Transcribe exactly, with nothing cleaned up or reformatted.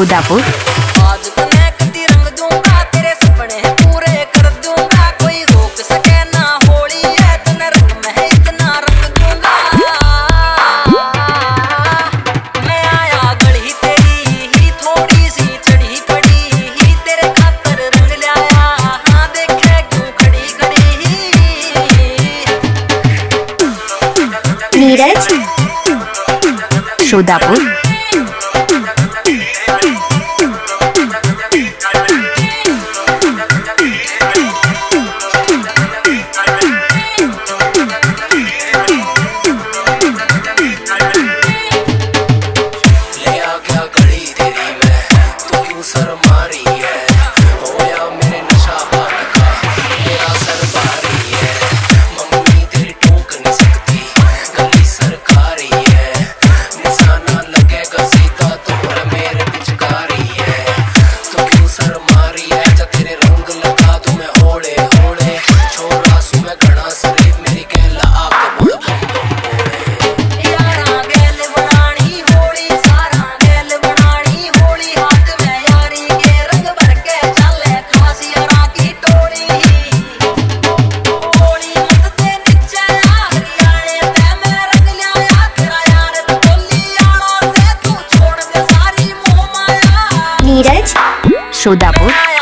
शोदापुर। आज तो मैं कदी रंग दूंगा, तेरे सपने पूरे कर दूंगा, कोई रोक सके ना होली है, तने रंग में इतना रंग दूंगा। मैं आया गली तेरी ही थोड़ी सी चढ़ी पड़ी ही, तेरे खातर रंग लाया, हाँ देखे क्यों खड़ी खड़ी। नीरज शोदापुर। नीरज शोदापुर।